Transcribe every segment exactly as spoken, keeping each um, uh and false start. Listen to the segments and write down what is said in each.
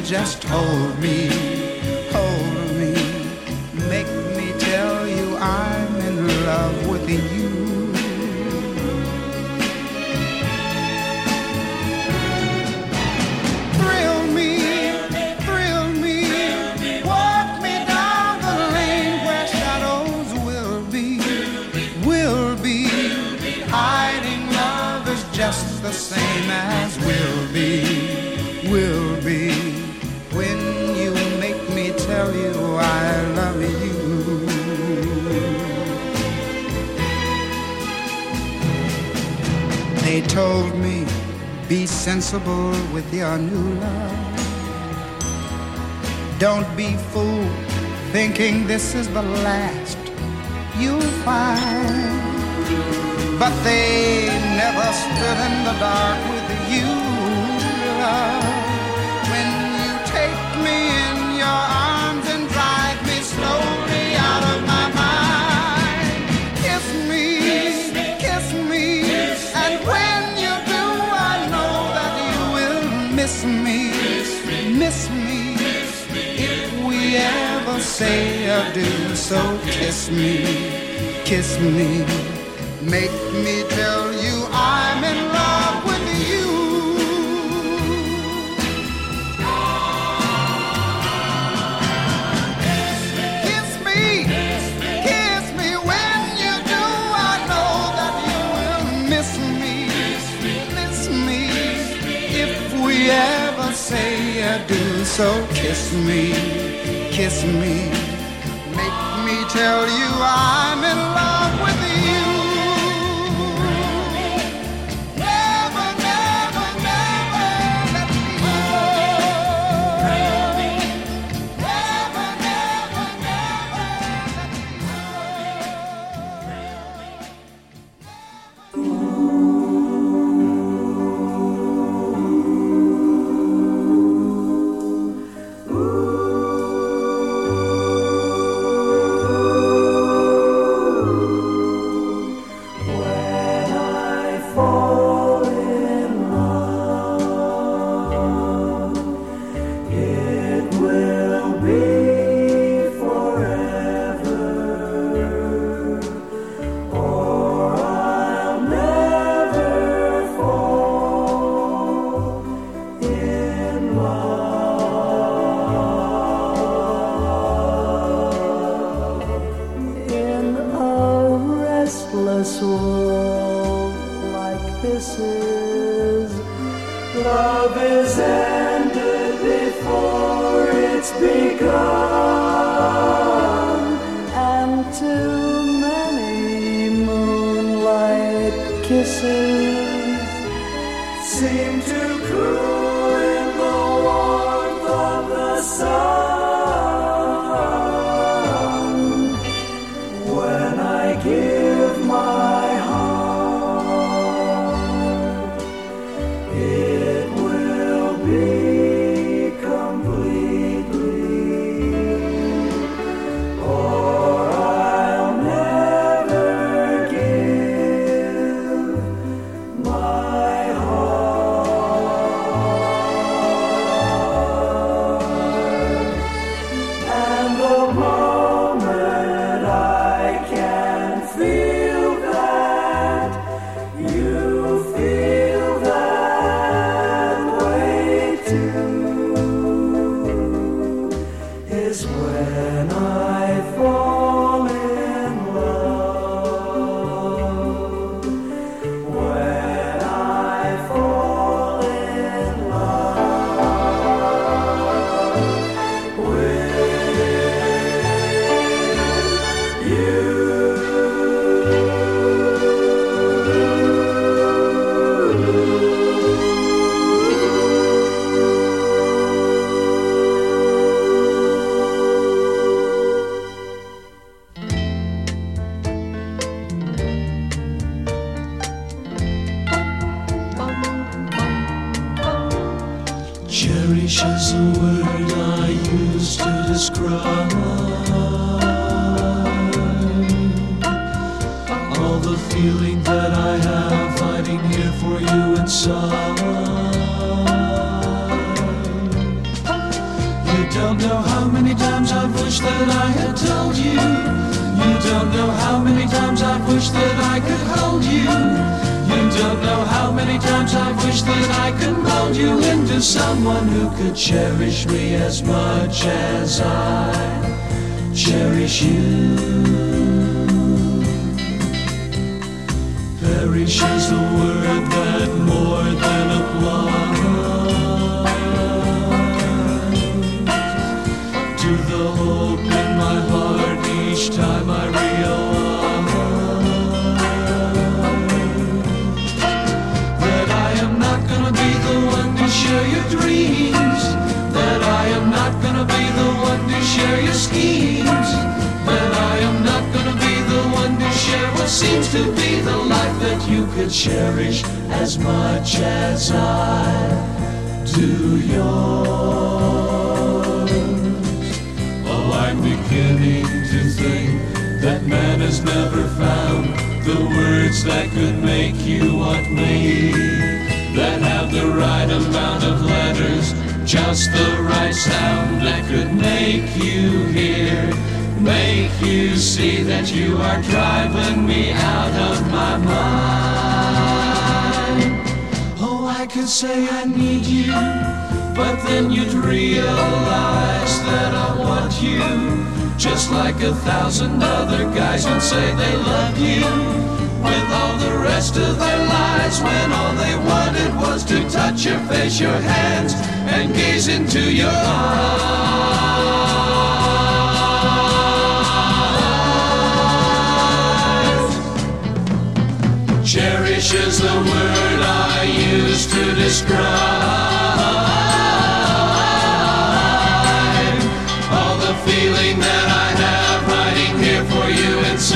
just hold me, hold me. Make me tell you I'm in love with you. Thrill me, thrill me, walk me down the lane where shadows will be, will be. Hiding love is just the same as will be, will be. When you make me tell you I love you. They told me, be sensible with your new love. Don't be fooled thinking this is the last you'll find. But they never stood in the dark with you, love. When you take me in your arms and drive me slowly out of my mind. Kiss me, kiss me, and when you do, I know that you will miss me, miss me. If we ever say adieu, so kiss me, kiss me. Make me tell you I'm in love with you. Kiss me, kiss me. When you do, I know that you will miss me, miss me. If we ever say adieu, so kiss me, kiss me. Make me tell you I'm in love with you. Cherish is a word I use to describe all the feeling that I have hiding here for you inside. don't know how many times I've wished that I had told you. You don't know how many times I've wished that I could hold you. You don't know how many times I've wished that I could mold you into someone who could cherish me as much as I cherish you. Perish is the word that more than applies to the hope in my heart each time I realize that I am not gonna be the one to share your dreams, that I am not gonna be the one to share your schemes, that I am not gonna be the one to share what seems to be the life that you could cherish as much as I do yours. Oh, I'm beginning to think that man has never found the words that could make you want me, that have the right amount of letters, just the right sound that could make you hear, make you see that you are driving me out of my mind. Oh, I could say I need you, but then you'd realize that I want you, just like a thousand other guys would say they love you, with all the rest of their lives, when all they wanted was to touch your face, your hands, and gaze into your eyes. Cherish is the word I use to describe all the feeling that I have hiding here for you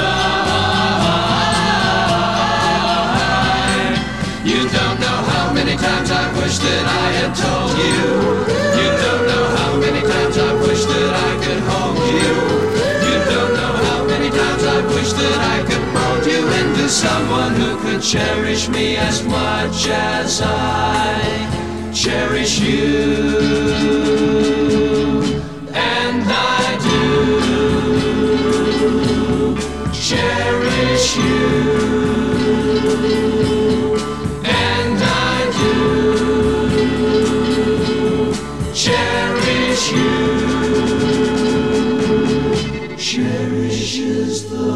inside. You don't know how many times I've wished that I had told you. You don't know how many times I've wished that I could hold you. You don't know how many times I've wished that I could mold you into someone who could cherish me as much as I cherish you. And I do cherish you. And I do cherish you. Cherish is the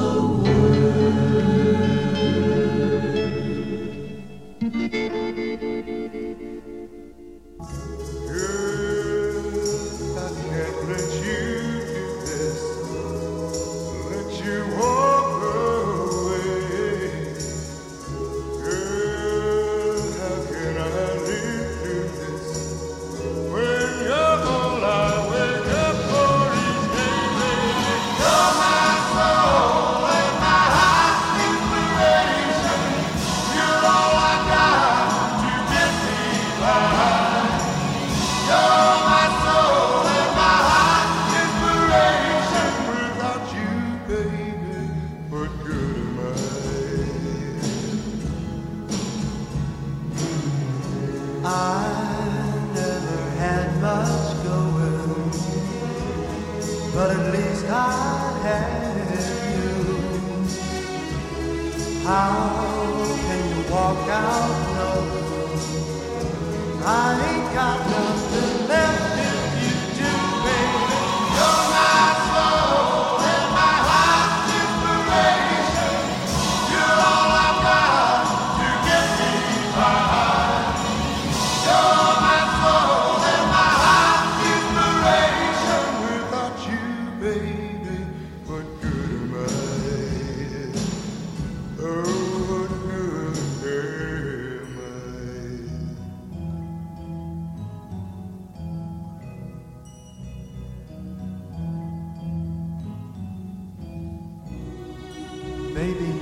Baby,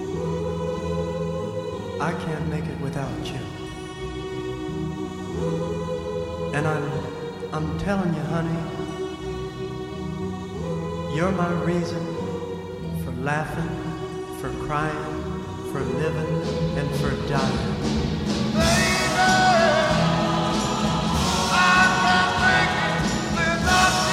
I can't make it without you. And I'm, I'm telling you, honey, you're my reason for laughing, for crying, for living, and for dying. Baby, I can't make it without you.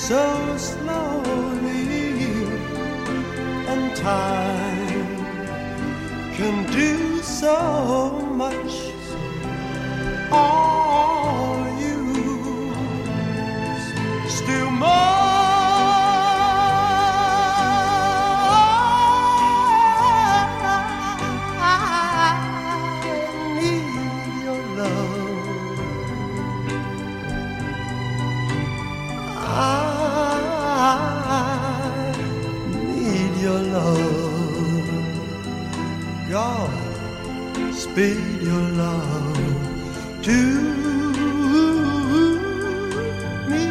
so slowly, and time can do so much. Are you still more? Speed your love to me.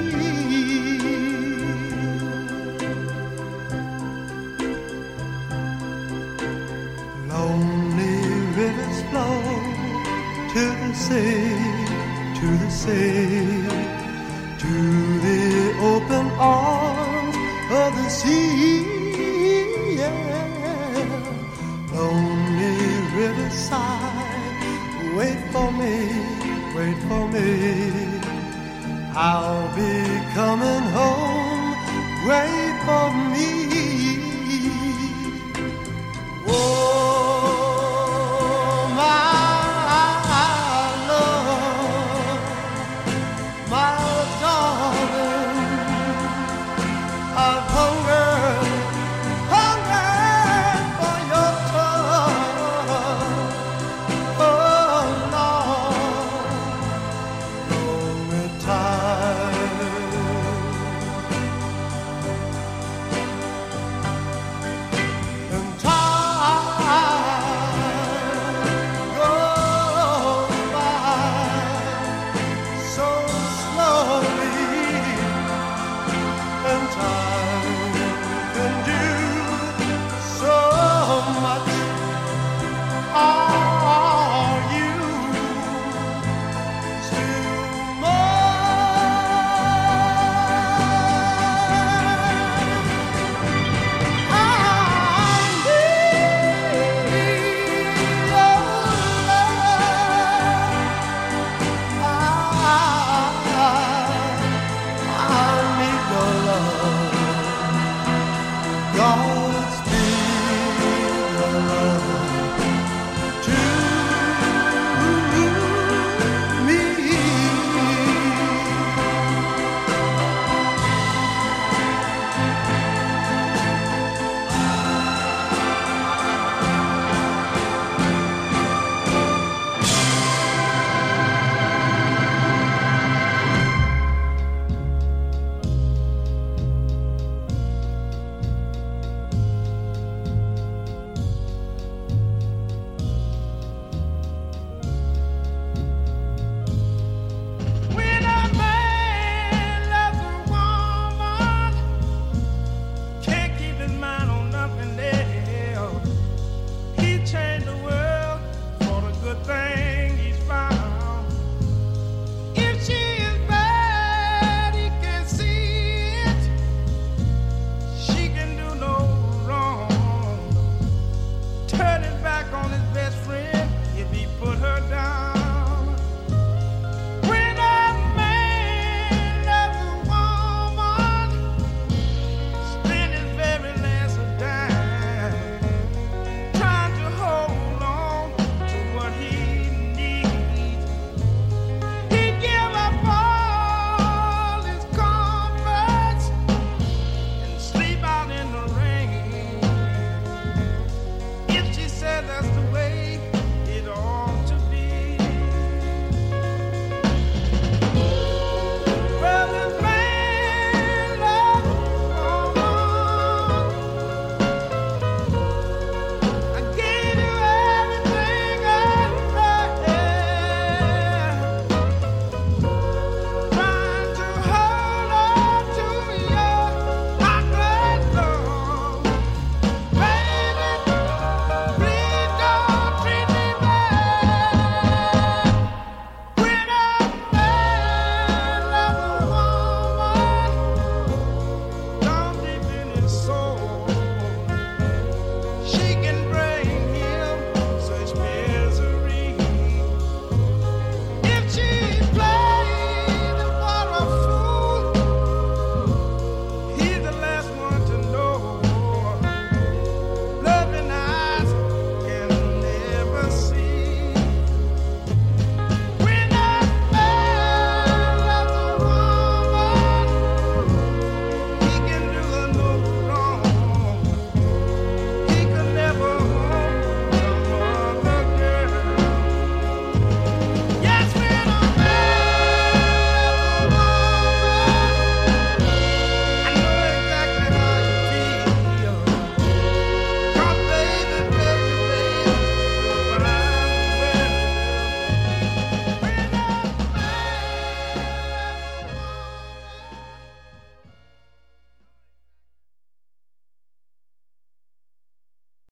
Lonely rivers flow to the sea, to the sea, to the open arms of the sea. Yeah. Lonely riverside, wait for me, wait for me. I'll be coming home, wait for me.